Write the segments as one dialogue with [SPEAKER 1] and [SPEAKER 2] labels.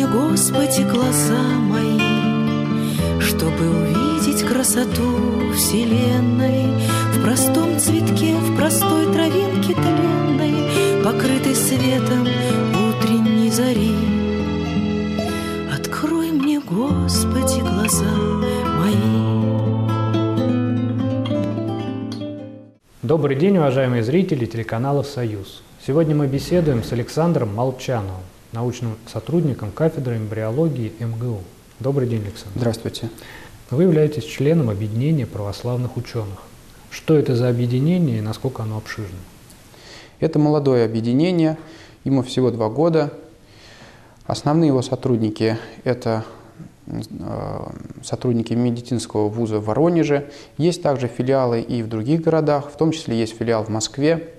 [SPEAKER 1] Господи, глаза мои, чтобы увидеть красоту вселенной в простом цветке, в простой травинке тленной, покрытой светом утренней зари. Открой мне, Господи, глаза мои.
[SPEAKER 2] Добрый день, уважаемые зрители телеканала «Союз». Сегодня мы беседуем с Александром Молчановым, научным сотрудником кафедры эмбриологии МГУ. Добрый день, Александр.
[SPEAKER 3] Здравствуйте.
[SPEAKER 2] Вы являетесь членом объединения православных ученых. Что это за объединение и насколько оно обширно?
[SPEAKER 3] Это молодое объединение, ему всего 2 года. Основные его сотрудники – это сотрудники медицинского вуза в Воронеже. Есть также филиалы и в других городах, в том числе есть филиал в Москве.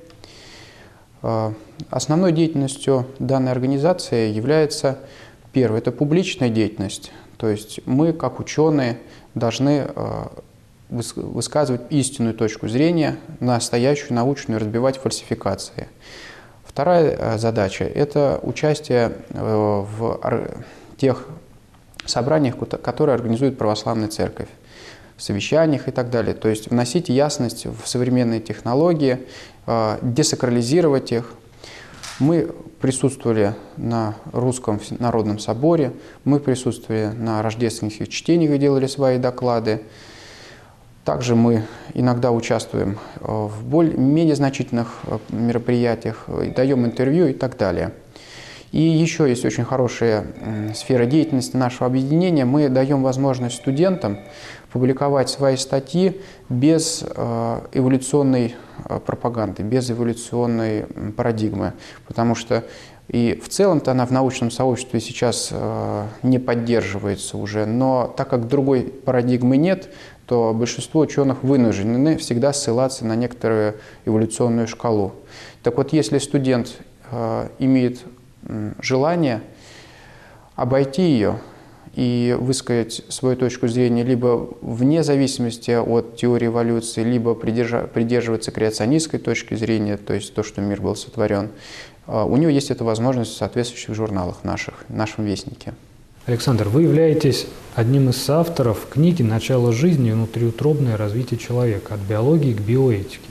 [SPEAKER 3] Основной деятельностью данной организации является, первое, это публичная деятельность. То есть мы, как ученые, должны высказывать истинную точку зрения, настоящую научную, разбивать фальсификации. Вторая задача – это участие в тех собраниях, которые организует православная церковь, в совещаниях и так далее. То есть вносить ясность в современные технологии, десакрализировать их. Мы присутствовали на Русском народном соборе, мы присутствовали на рождественских чтениях и делали свои доклады. Также мы иногда участвуем в более-менее значительных мероприятиях, даем интервью и так далее. И еще есть очень хорошая сфера деятельности нашего объединения. Мы даем возможность студентам публиковать свои статьи без эволюционной пропаганды, без эволюционной парадигмы. Потому что и в целом-то она в научном сообществе сейчас не поддерживается уже. Но так как другой парадигмы нет, то большинство ученых вынуждены всегда ссылаться на некоторую эволюционную шкалу. Так вот, если студент имеет желание обойти ее и высказать свою точку зрения либо вне зависимости от теории эволюции, либо придерживаться креационистской точки зрения, то есть то, что мир был сотворен, у него есть эта возможность в соответствующих журналах в нашем вестнике.
[SPEAKER 2] Александр, вы являетесь одним из соавторов книги «Начало жизни и внутриутробное развитие человека. От биологии к биоэтике».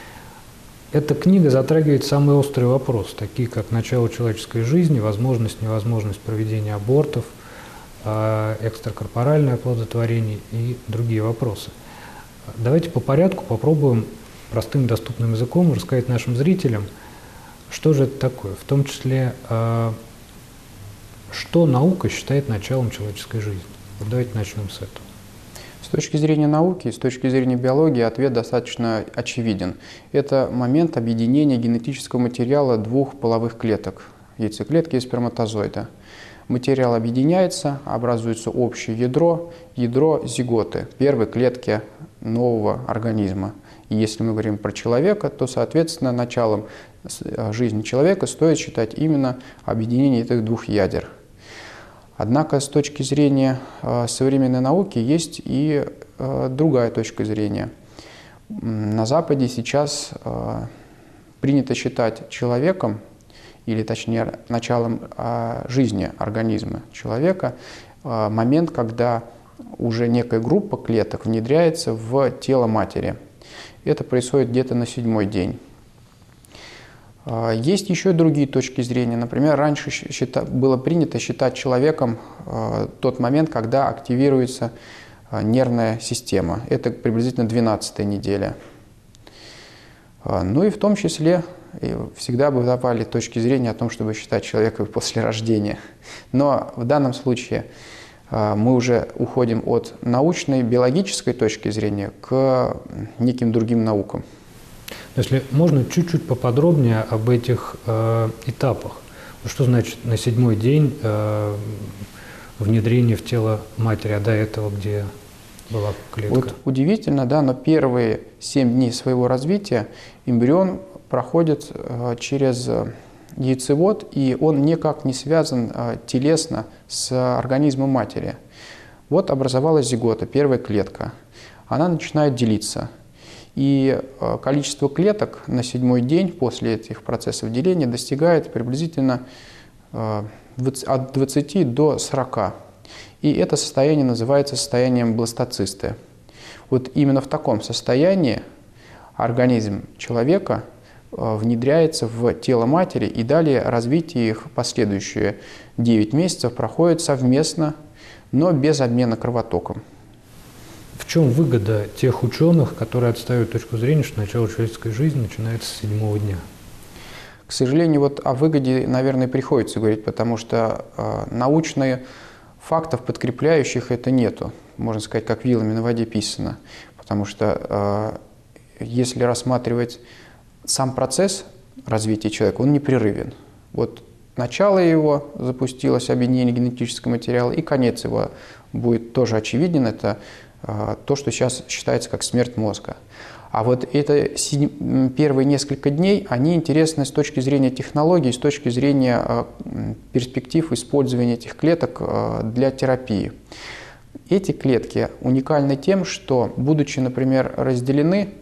[SPEAKER 2] Эта книга затрагивает самые острые вопросы, такие как начало человеческой жизни, возможность, невозможность проведения абортов, экстракорпоральное оплодотворение и другие вопросы. Давайте по порядку попробуем простым доступным языком рассказать нашим зрителям, что же это такое, в том числе, что наука считает началом человеческой жизни. Вот давайте начнем с этого.
[SPEAKER 3] С точки зрения науки, с точки зрения биологии ответ достаточно очевиден. Это момент объединения генетического материала 2 половых клеток – яйцеклетки и сперматозоида. Материал объединяется, образуется общее ядро зиготы, первой клетки нового организма. И если мы говорим про человека, то, соответственно, началом жизни человека стоит считать именно объединение этих 2 ядер. Однако с точки зрения современной науки есть и другая точка зрения. На Западе сейчас принято считать человеком, или точнее началом жизни организма человека, момент, когда уже некая группа клеток внедряется в тело матери. Это происходит где-то на 7-й день. Есть еще и другие точки зрения. Например, раньше было принято считать человеком тот момент, когда активируется нервная система. Это приблизительно 12-я неделя. Ну и в том числе всегда бывали точки зрения о том, чтобы считать человека после рождения. Но в данном случае мы уже уходим от научной, биологической точки зрения к неким другим наукам.
[SPEAKER 2] Если можно, чуть-чуть поподробнее об этих этапах. Что значит на 7-й день внедрение в тело матери, а до этого где была клетка?
[SPEAKER 3] Вот удивительно, да, но первые 7 дней своего развития эмбрион проходит через яйцевод, и он никак не связан телесно с организмом матери. Вот образовалась зигота, первая клетка. Она начинает делиться. И количество клеток на 7-й день после этих процессов деления достигает приблизительно от 20 до 40. И это состояние называется состоянием бластоцисты. Вот именно в таком состоянии организм человека внедряется в тело матери, и далее развитие их последующие 9 месяцев проходит совместно, но без обмена кровотоком.
[SPEAKER 2] В чем выгода тех ученых, которые отстаивают точку зрения, что начало человеческой жизни начинается с 7-го дня?
[SPEAKER 3] К сожалению, вот о выгоде, наверное, приходится говорить, потому что научных фактов, подкрепляющих это, нету. Можно сказать, как вилами на воде писано. Потому что если рассматривать сам процесс развития человека, он непрерывен. Вот начало его запустилось, объединение генетического материала, и конец его будет тоже очевиден. Это то, что сейчас считается как смерть мозга. А вот это первые несколько дней, они интересны с точки зрения технологий, с точки зрения перспектив использования этих клеток для терапии. Эти клетки уникальны тем, что, будучи, например, разделены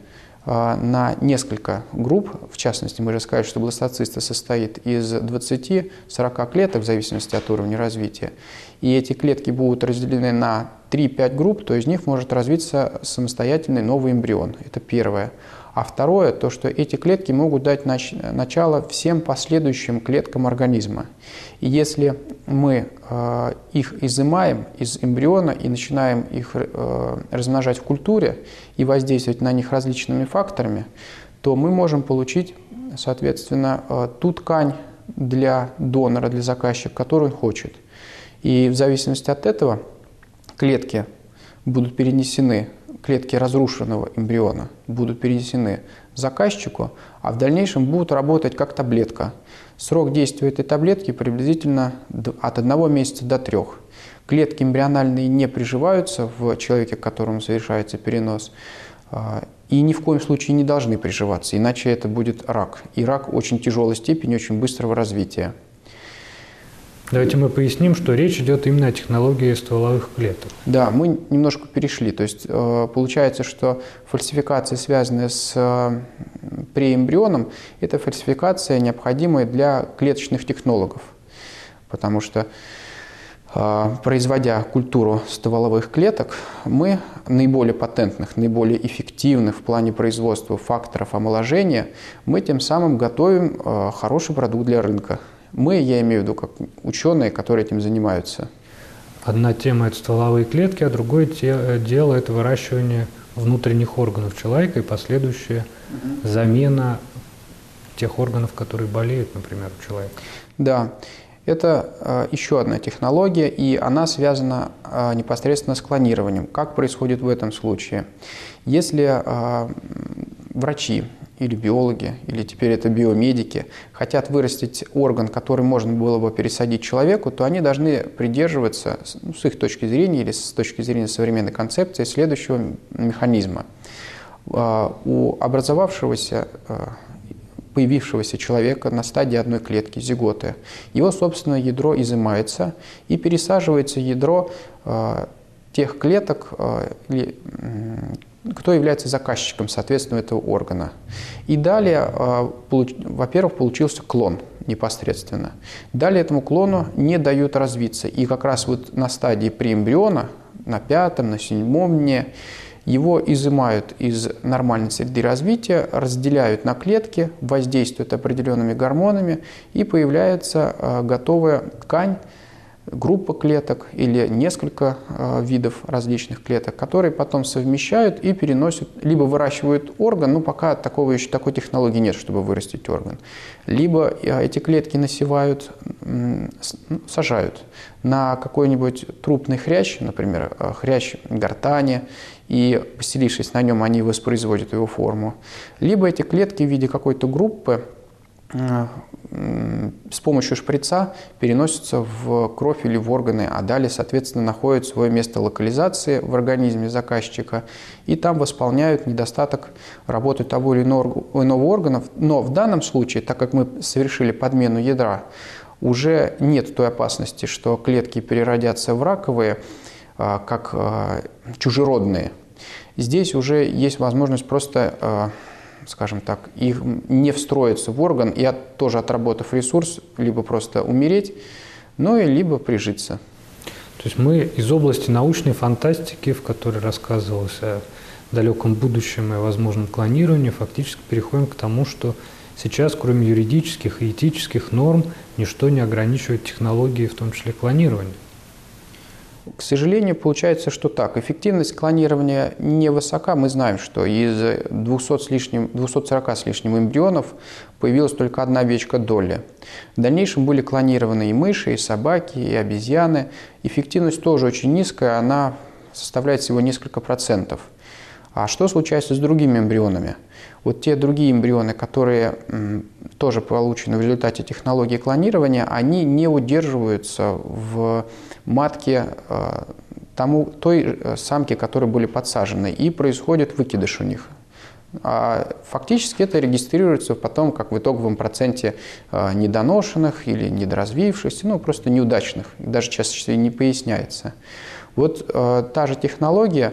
[SPEAKER 3] на несколько групп, в частности, мы же сказали, что бластоциста состоит из 20-40 клеток в зависимости от уровня развития, и эти клетки будут разделены на 3-5 групп, то из них может развиться самостоятельный новый эмбрион. Это первое. А второе, то, что эти клетки могут дать начало всем последующим клеткам организма. И если мы их изымаем из эмбриона и начинаем их размножать в культуре и воздействовать на них различными факторами, то мы можем получить, соответственно, ту ткань для донора, для заказчика, которую он хочет. И в зависимости от этого клетки будут перенесены, клетки разрушенного эмбриона будут перенесены заказчику, а в дальнейшем будут работать как таблетка. Срок действия этой таблетки приблизительно от 1 месяца до 3. Клетки эмбриональные не приживаются в человеке, к которому совершается перенос, и ни в коем случае не должны приживаться, иначе это будет рак. И рак очень тяжелой степени, очень быстрого развития.
[SPEAKER 2] Давайте мы поясним, что речь идет именно о технологии стволовых клеток.
[SPEAKER 3] Да, мы немножко перешли. То есть получается, что фальсификация, связанная с преэмбрионом, это фальсификация, необходимая для клеточных технологов. Потому что, производя культуру стволовых клеток, мы наиболее патентных, наиболее эффективных в плане производства факторов омоложения, мы тем самым готовим хороший продукт для рынка. Мы, я имею в виду, как ученые, которые этим занимаются.
[SPEAKER 2] Одна тема – это стволовые клетки, а другое дело – это выращивание внутренних органов человека и последующая замена тех органов, которые болеют, например, у человека. Да, это еще одна технология, и она связана непосредственно с клонированием. Как происходит в этом случае? Если врачи или биологи, или теперь это биомедики, хотят вырастить орган, который можно было бы пересадить человеку, то они должны придерживаться, с их точки зрения или с точки зрения современной концепции, следующего механизма. У появившегося человека на стадии одной клетки, зиготы, его собственное ядро изымается и пересаживается ядро тех клеток, кто является заказчиком, соответственно, этого органа. И далее, во-первых, получился клон непосредственно. Далее этому клону не дают развиться. И как раз вот на стадии преэмбриона, на 5-м, на 7-м дне, его изымают из нормальной среды развития, разделяют на клетки, воздействуют определенными гормонами, и появляется готовая ткань, группа клеток или несколько видов различных клеток, которые потом совмещают и переносят, либо выращивают орган, но пока такой технологии нет, чтобы вырастить орган, либо эти клетки насевают, сажают на какой-нибудь трупный хрящ, например, хрящ гортани, и, поселившись на нем, они воспроизводят его форму, либо эти клетки в виде какой-то группы с помощью шприца переносятся в кровь или в органы, а далее, соответственно, находят свое место локализации в организме заказчика и там восполняют недостаток работы того или иного органа. Но в данном случае, так как мы совершили подмену ядра, уже нет той опасности, что клетки переродятся в раковые, как чужеродные. Здесь уже есть возможность просто
[SPEAKER 3] скажем так, их не встроиться в орган и тоже отработав ресурс, либо просто умереть, ну и либо прижиться.
[SPEAKER 2] То есть мы из области научной фантастики, в которой рассказывалось о далеком будущем и о возможном клонировании, фактически переходим к тому, что сейчас, кроме юридических и этических норм, ничто не ограничивает технологии, в том числе клонирования.
[SPEAKER 3] К сожалению, получается, что так. Эффективность клонирования невысока. Мы знаем, что из 240 с лишним эмбрионов появилась только одна овечка Долли. В дальнейшем были клонированы и мыши, и собаки, и обезьяны. Эффективность тоже очень низкая, она составляет всего несколько процентов. А что случается с другими эмбрионами? Вот те другие эмбрионы, которые тоже получены в результате технологии клонирования, они не удерживаются в матке той самки, которые были подсажены, и происходит выкидыш у них. А фактически это регистрируется потом как в итоговом проценте недоношенных или недоразвившихся, ну просто неудачных, даже чаще не поясняется. Вот та же технология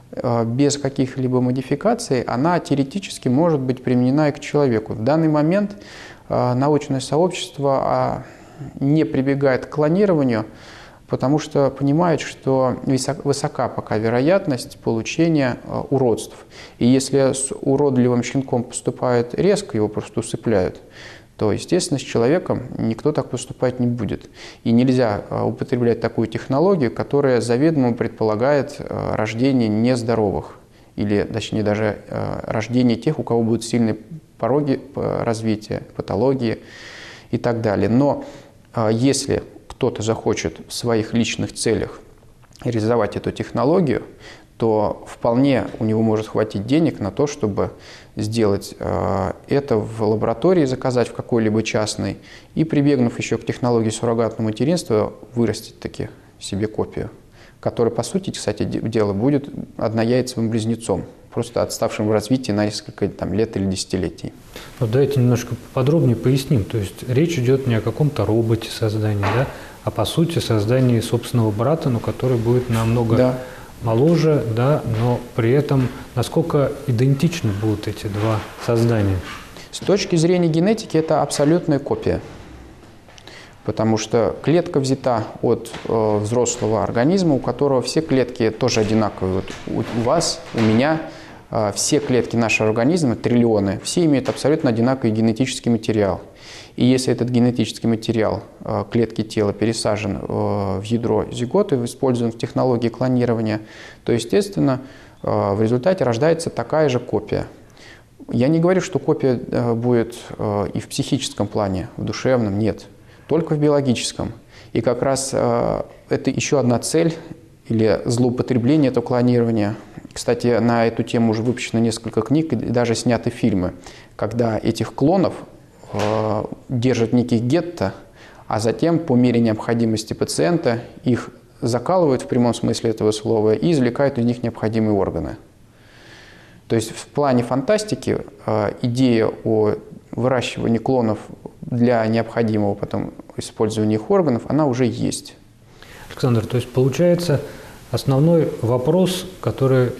[SPEAKER 3] без каких-либо модификаций, она теоретически может быть применена и к человеку. В данный момент научное сообщество не прибегает к клонированию, потому что понимает, что высока пока вероятность получения уродств. И если с уродливым щенком поступают резко, его просто усыпляют, то, естественно, с человеком никто так поступать не будет. И нельзя употреблять такую технологию, которая заведомо предполагает рождение нездоровых, или, точнее, даже рождение тех, у кого будут сильные пороги развития, патологии и так далее. Но если кто-то захочет в своих личных целях реализовать эту технологию, то вполне у него может хватить денег на то, чтобы сделать это в лаборатории, заказать в какой-либо частной, и, прибегнув еще к технологии суррогатного материнства, вырастить таки себе копию, которая, по сути, кстати, дела будет однояйцевым близнецом, просто отставшим в развитии на несколько лет или десятилетий.
[SPEAKER 2] Вот давайте немножко подробнее поясним. То есть речь идет не о каком-то роботе создания, да, а по сути создании собственного брата, но который будет намного моложе, да, но при этом насколько идентичны будут эти два создания?
[SPEAKER 3] С точки зрения генетики это абсолютная копия, потому что клетка взята от взрослого организма, у которого все клетки тоже одинаковые. Вот у вас, у меня, все клетки нашего организма, триллионы, все имеют абсолютно одинаковый генетический материал. И если этот генетический материал клетки тела пересажен в ядро зиготы, используем в технологии клонирования, то, естественно, в результате рождается такая же копия. Я не говорю, что копия будет и в психическом плане, в душевном, нет, только в биологическом. И как раз это еще одна цель или злоупотребление этого клонирования. Кстати, на эту тему уже выпущено несколько книг и даже сняты фильмы, когда этих клонов держат в неких гетто, а затем по мере необходимости пациента их закалывают в прямом смысле этого слова и извлекают из них необходимые органы. То есть в плане фантастики идея о выращивании клонов для необходимого потом использования их органов, она уже есть.
[SPEAKER 2] Александр, то есть получается основной вопрос, который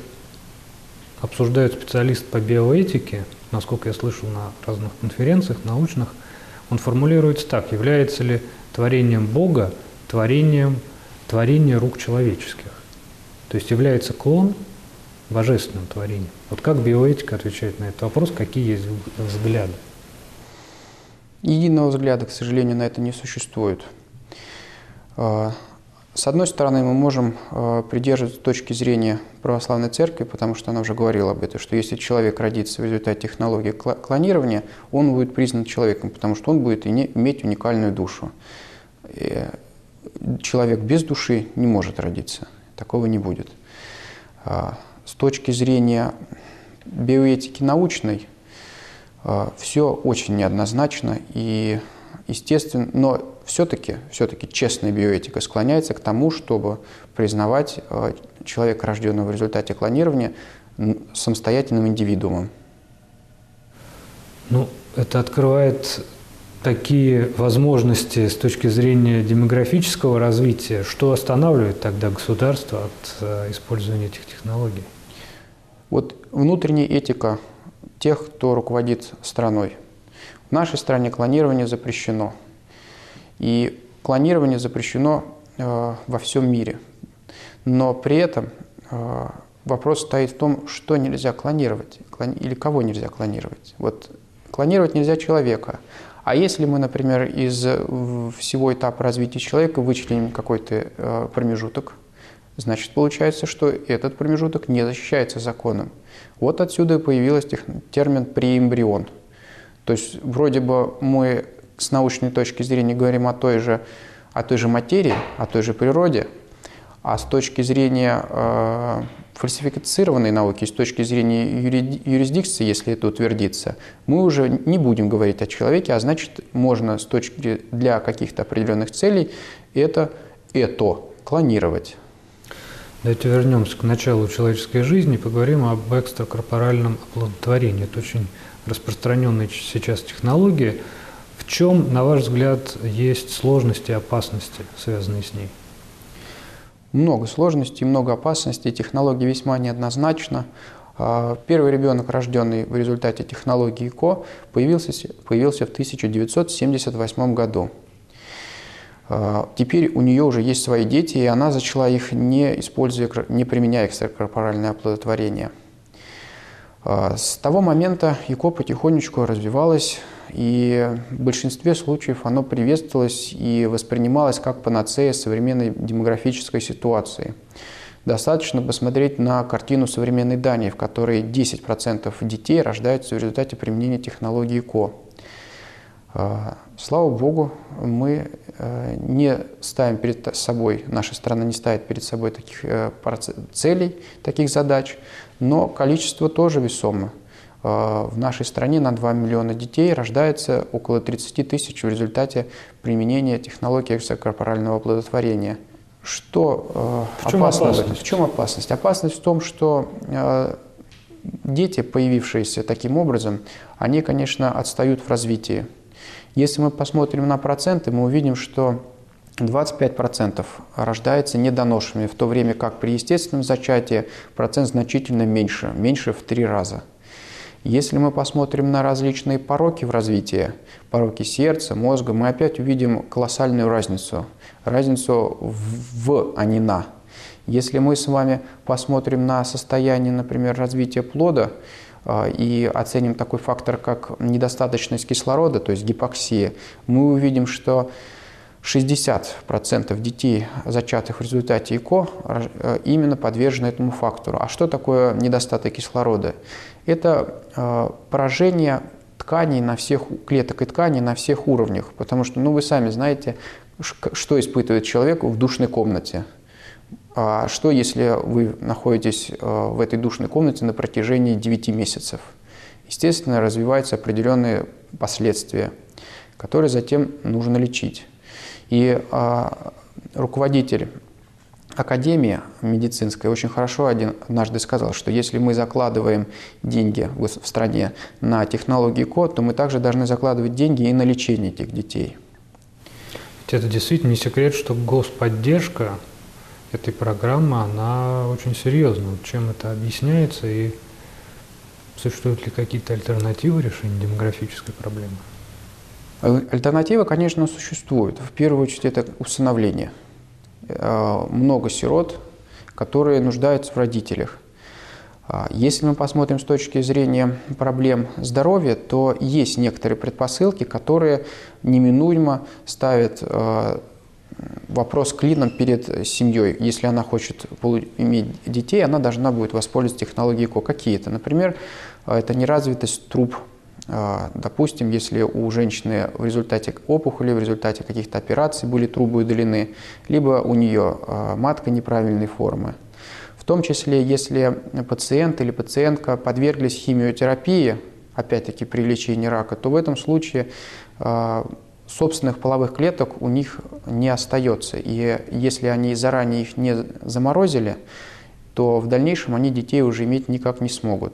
[SPEAKER 2] обсуждают специалисты по биоэтике, насколько я слышал на разных конференциях научных, он формулируется так: является ли творением Бога творение рук человеческих? То есть является клон божественным творением? Вот как биоэтика отвечает на этот вопрос, какие есть взгляды?
[SPEAKER 3] Единого взгляда, к сожалению, на это не существует. С одной стороны, мы можем придерживаться точки зрения православной церкви, потому что она уже говорила об этом, что если человек родится в результате технологии клонирования, он будет признан человеком, потому что он будет иметь уникальную душу. И человек без души не может родиться, такого не будет. С точки зрения биоэтики научной, все очень неоднозначно и естественно, но все-таки честная биоэтика склоняется к тому, чтобы признавать человека, рожденного в результате клонирования, самостоятельным индивидуумом.
[SPEAKER 2] Ну, это открывает такие возможности с точки зрения демографического развития. Что останавливает тогда государство от использования этих технологий?
[SPEAKER 3] Вот внутренняя этика тех, кто руководит страной. В нашей стране клонирование запрещено. И клонирование запрещено во всем мире. Но при этом вопрос стоит в том, что нельзя клонировать или кого нельзя клонировать. Вот клонировать нельзя человека. А если мы, например, из всего этапа развития человека вычленим какой-то промежуток, значит, получается, что этот промежуток не защищается законом. Вот отсюда и появился термин преэмбрион. То есть вроде бы мы с научной точки зрения говорим о той же материи, о той же природе, а с точки зрения фальсифицированной науки, с точки зрения юрисдикции, если это утвердится, мы уже не будем говорить о человеке, а значит, можно для каких-то определенных целей это клонировать.
[SPEAKER 2] Давайте вернемся к началу человеческой жизни и поговорим об экстракорпоральном оплодотворении. Это очень распространенная сейчас технология. В чем, на ваш взгляд, есть сложности и опасности, связанные с ней?
[SPEAKER 3] Много сложностей, много опасностей. Технология весьма неоднозначна. Первый ребенок, рожденный в результате технологии ЭКО, появился в 1978 году. Теперь у нее уже есть свои дети, и она зачала их, не применяя экстракорпоральное оплодотворение. С того момента ЭКО потихонечку развивалось, и в большинстве случаев оно приветствовалось и воспринималось как панацея современной демографической ситуации. Достаточно посмотреть на картину современной Дании, в которой 10% детей рождаются в результате применения технологии ЭКО. Слава Богу, мы не ставим перед собой, наша страна не ставит перед собой таких целей, таких задач, но количество тоже весомо. В нашей стране на 2 миллиона детей рождается около 30 тысяч в результате применения технологии экстракорпорального оплодотворения. В чем опасность? В чем опасность? Опасность в том, что дети, появившиеся таким образом, они, конечно, отстают в развитии. Если мы посмотрим на проценты, мы увидим, что 25% рождается недоношенными, в то время как при естественном зачатии процент значительно меньше в 3 раза. Если мы посмотрим на различные пороки в развитии, пороки сердца, мозга, мы опять увидим колоссальную разницу в, а не на. Если мы с вами посмотрим на состояние, например, развития плода и оценим такой фактор, как недостаточность кислорода, то есть гипоксия, мы увидим, что 60% детей, зачатых в результате ЭКО, именно подвержены этому фактору. А что такое недостаток кислорода? Это поражение тканей клеток и тканей на всех уровнях. Потому что, вы сами знаете, что испытывает человек в душной комнате. А что, если вы находитесь в этой душной комнате на протяжении 9 месяцев? Естественно, развиваются определенные последствия, которые затем нужно лечить. И руководитель академии медицинской очень хорошо однажды сказал, что если мы закладываем деньги в стране на технологии ЭКО, то мы также должны закладывать деньги и на лечение этих детей.
[SPEAKER 2] Это действительно не секрет, что господдержка этой программы, она очень серьезна. Чем это объясняется и существуют ли какие-то альтернативы решения демографической проблемы?
[SPEAKER 3] Альтернатива, конечно, существует. В первую очередь это усыновление. Много сирот, которые нуждаются в родителях. Если мы посмотрим с точки зрения проблем здоровья, то есть некоторые предпосылки, которые неминуемо ставят вопрос клином перед семьей. Если она хочет иметь детей, она должна будет воспользоваться технологией ЭКО. Какие-то, например, это неразвитость труб. Допустим, если у женщины в результате опухоли, в результате каких-то операций были трубы удалены, либо у нее матка неправильной формы. В том числе, если пациент или пациентка подверглись химиотерапии, опять-таки при лечении рака, то в этом случае собственных половых клеток у них не остается. И если они заранее их не заморозили, то в дальнейшем они детей уже иметь никак не смогут.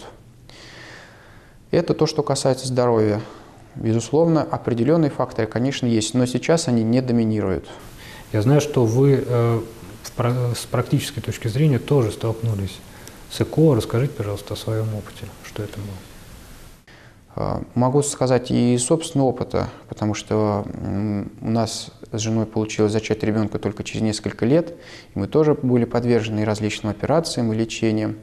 [SPEAKER 3] Это то, что касается здоровья. Безусловно, определенные факторы, конечно, есть, но сейчас они не доминируют.
[SPEAKER 2] Я знаю, что вы с практической точки зрения тоже столкнулись с ЭКО. Расскажите, пожалуйста, о своем опыте, что это было.
[SPEAKER 3] Могу сказать и из собственного опыта, потому что у нас с женой получилось зачать ребенка только через несколько лет, и мы тоже были подвержены различным операциям и лечениям.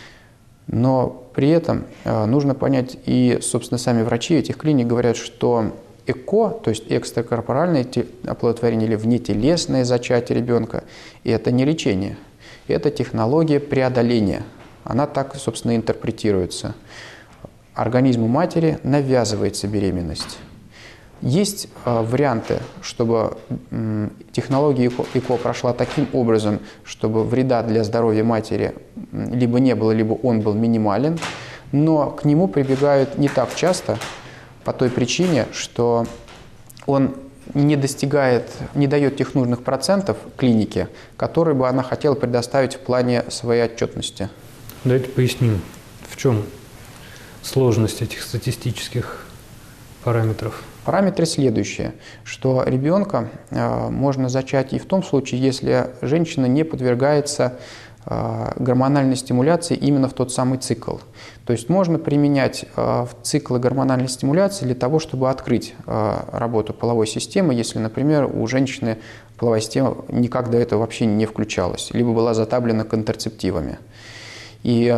[SPEAKER 3] Но при этом нужно понять, и, собственно, сами врачи этих клиник говорят, что ЭКО, то есть экстракорпоральное оплодотворение или внетелесное зачатие ребенка, это не лечение, это технология преодоления. Она так, собственно, интерпретируется. Организму матери навязывается беременность. Есть варианты, чтобы технология ЭКО прошла таким образом, чтобы вреда для здоровья матери либо не было, либо он был минимален, но к нему прибегают не так часто по той причине, что он не дает тех нужных процентов клинике, которые бы она хотела предоставить в плане своей отчетности.
[SPEAKER 2] Давайте поясним, в чем сложность этих статистических параметров.
[SPEAKER 3] Параметры следующие, что ребенка можно зачать и в том случае, если женщина не подвергается гормональной стимуляции именно в тот самый цикл. То есть можно применять циклы гормональной стимуляции для того, чтобы открыть работу половой системы, если, например, у женщины половая система никак до этого вообще не включалась, либо была затаблена контрацептивами. И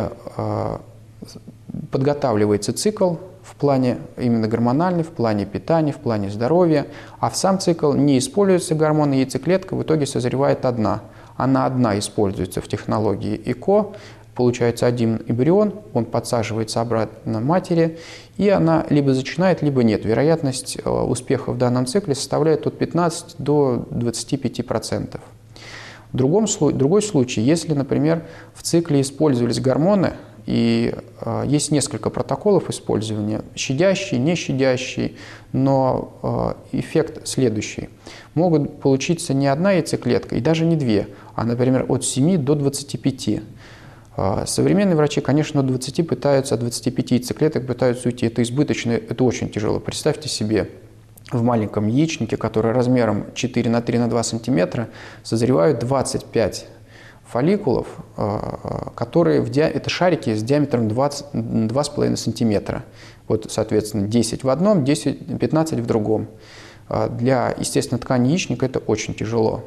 [SPEAKER 3] подготавливается цикл в плане именно гормональный, в плане питания, в плане здоровья, а в сам цикл не используются гормоны, яйцеклетка в итоге созревает одна. Она одна используется в технологии ЭКО, получается один эмбрион, он подсаживается обратно матери, и она либо зачинает, либо нет. Вероятность успеха в данном цикле составляет от 15 до 25%. Другой случай, если, например, в цикле использовались гормоны, и есть несколько протоколов использования, щадящий, не щадящий, но эффект следующий. Могут получиться не одна яйцеклетка и даже не две, а, например, от 7 до 25. Современные врачи, конечно, от 20 пытаются, от 25 яйцеклеток пытаются уйти. Это избыточно, это очень тяжело. Представьте себе, в маленьком яичнике, который размером 4 на 3 на 2 сантиметра, созревают 25 фолликулов, которые это шарики с диаметром 2,5 сантиметра. Вот, соответственно, 10 в одном, 15 в другом. Для естественной ткани яичника это очень тяжело.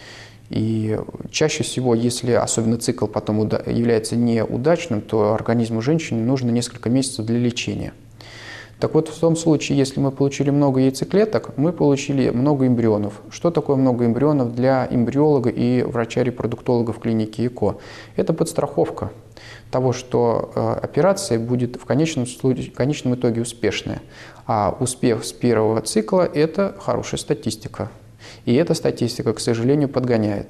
[SPEAKER 3] И чаще всего, если особенно цикл потом является неудачным, то организму женщины нужно несколько месяцев для лечения. Так вот, в том случае, если мы получили много яйцеклеток, мы получили много эмбрионов. Что такое много эмбрионов для эмбриолога и врача-репродуктолога в клинике ЭКО? Это подстраховка того, что операция будет в конечном итоге успешная. А успех с первого цикла – это хорошая статистика. И эта статистика, к сожалению, подгоняет.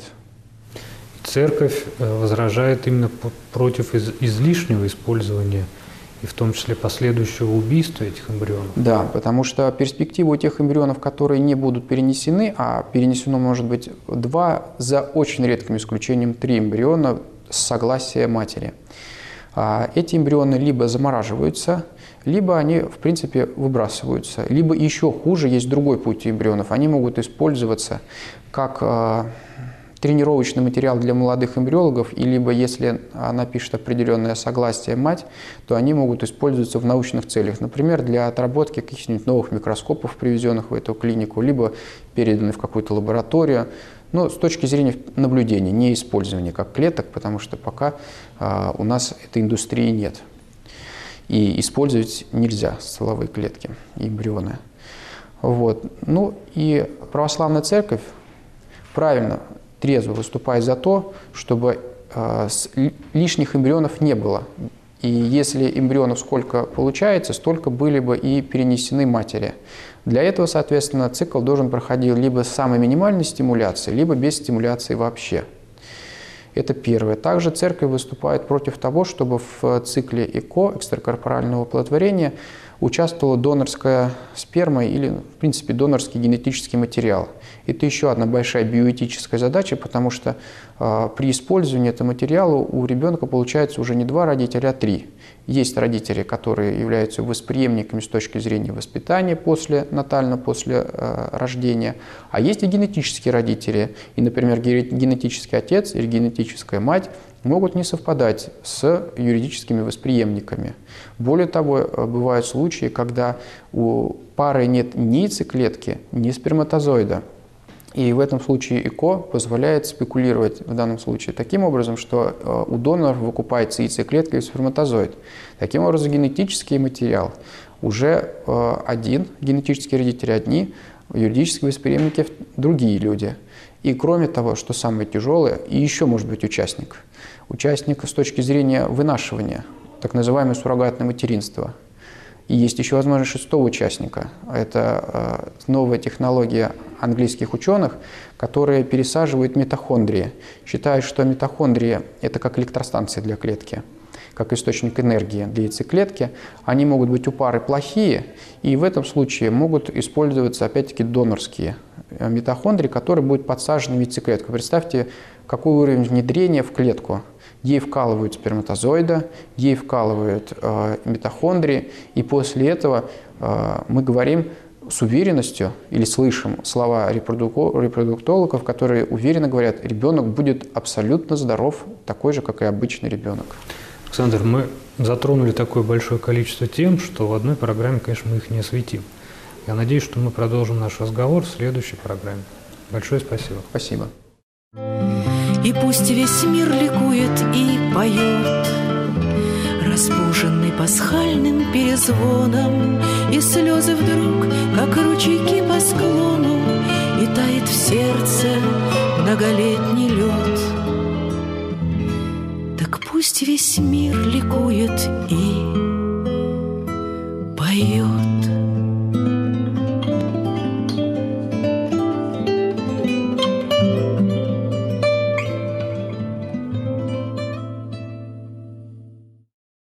[SPEAKER 2] Церковь возражает именно против излишнего использования и в том числе последующего убийства этих эмбрионов.
[SPEAKER 3] Да, потому что перспектива у тех эмбрионов, которые не будут перенесены, а перенесено может быть 2, за очень редким исключением 3 эмбриона с согласия матери. Эти эмбрионы либо замораживаются, либо они, в принципе, выбрасываются. Либо еще хуже, есть другой путь эмбрионов. Они могут использоваться как тренировочный материал для молодых эмбриологов, и либо, если она пишет определенное согласие мать, то они могут использоваться в научных целях, например, для отработки каких-нибудь новых микроскопов, привезенных в эту клинику, либо переданы в какую-то лабораторию. Но с точки зрения наблюдения, не использования как клеток, потому что пока у нас этой индустрии нет. И использовать нельзя стволовые клетки и эмбрионы. Вот. Ну и православная церковь правильно, трезво выступает за то, чтобы лишних эмбрионов не было. И если эмбрионов сколько получается, столько были бы и перенесены матери. Для этого, соответственно, цикл должен проходить либо с самой минимальной стимуляцией, либо без стимуляции вообще. Это первое. Также церковь выступает против того, чтобы в цикле ЭКО, экстракорпорального оплодотворения, участвовала донорская сперма или, в принципе, донорский генетический материал. Это еще одна большая биоэтическая задача, потому что при использовании этого материала у ребенка получается уже не 2 родителя, а 3. Есть родители, которые являются восприемниками с точки зрения воспитания натально после рождения, а есть и генетические родители. И, например, генетический отец или генетическая мать могут не совпадать с юридическими восприемниками. Более того, бывают случаи, когда у пары нет ни яйцеклетки, ни сперматозоида. И в этом случае ЭКО позволяет спекулировать в данном случае таким образом, что у донора выкупается яйцеклетка и сперматозоид. Таким образом, генетический материал уже один, генетические родители одни, юридические восприемники другие люди. И кроме того, что самое тяжелое, и еще может быть участник. Участник с точки зрения вынашивания, так называемое суррогатное материнство. И есть еще возможность шестого участника. Это новая технология английских ученых, которые пересаживают митохондрии. Считают, что митохондрии – это как электростанция для клетки, как источник энергии для яйцеклетки. Они могут быть у пары плохие, и в этом случае могут использоваться, опять-таки, донорские митохондрии, которые будут подсажены в яйцеклетку. Представьте, какой уровень внедрения в клетку. Ей вкалывают сперматозоида, ей вкалывают митохондрии, и после этого мы говорим с уверенностью или слышим слова репродуктологов, которые уверенно говорят, ребенок будет абсолютно здоров, такой же, как и обычный ребенок.
[SPEAKER 2] Александр, мы затронули такое большое количество тем, что в одной программе, конечно, мы их не осветим. Я надеюсь, что мы продолжим наш разговор в следующей программе. Большое спасибо.
[SPEAKER 3] Спасибо.
[SPEAKER 1] И пусть весь мир ликует и поет, разбуженный пасхальным перезвоном, и слезы вдруг, как ручейки по склону, и тает в сердце многолетний лед. Так пусть весь мир ликует и поет.